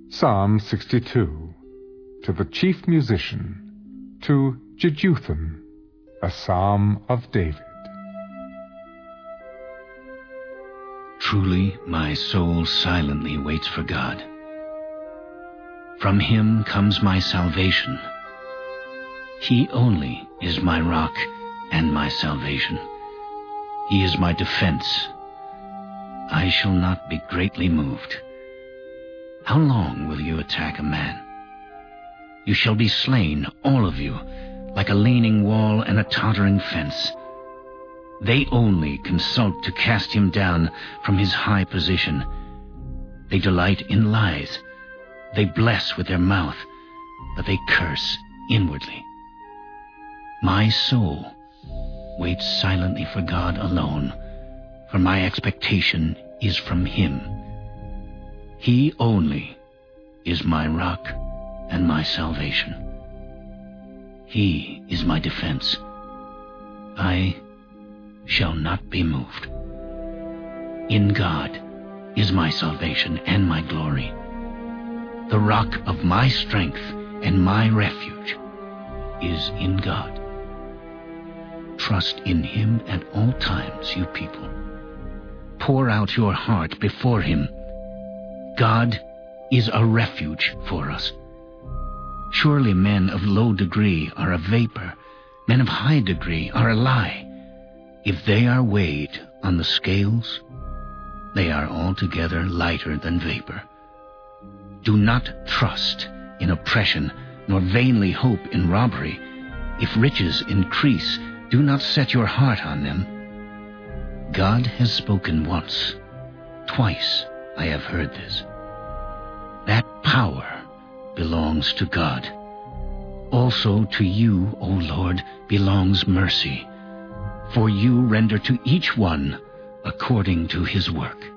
Psalm 62. To the chief musician, to Jeduthun, a psalm of David. Truly my soul silently waits for God. From him comes my salvation. He only is my rock and my salvation. He is my defense. I shall not be greatly moved. How long will you attack a man? You shall be slain, all of you, like a leaning wall and a tottering fence. They only consult to cast him down from his high position. They delight in lies. They bless with their mouth, but they curse inwardly. My soul waits silently for God alone, for my expectation is from him. He only is my rock and my salvation. He is my defense. I shall not be moved. In God is my salvation and my glory. The rock of my strength and my refuge is in God. Trust in him at all times, you people. Pour out your heart before him. God is a refuge for us. Surely men of low degree are a vapor, men of high degree are a lie. If they are weighed on the scales, they are altogether lighter than vapor. Do not trust in oppression, nor vainly hope in robbery. If riches increase, do not set your heart on them. God has spoken once. Twice I have heard this. That power belongs to God. Also to you, O Lord, belongs mercy, for you render to each one according to his work.